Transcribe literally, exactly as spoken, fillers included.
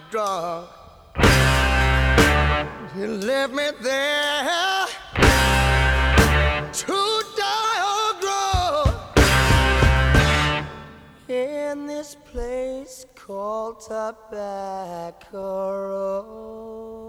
drunk. You left me there to die or grow in this place called Tobacco Road.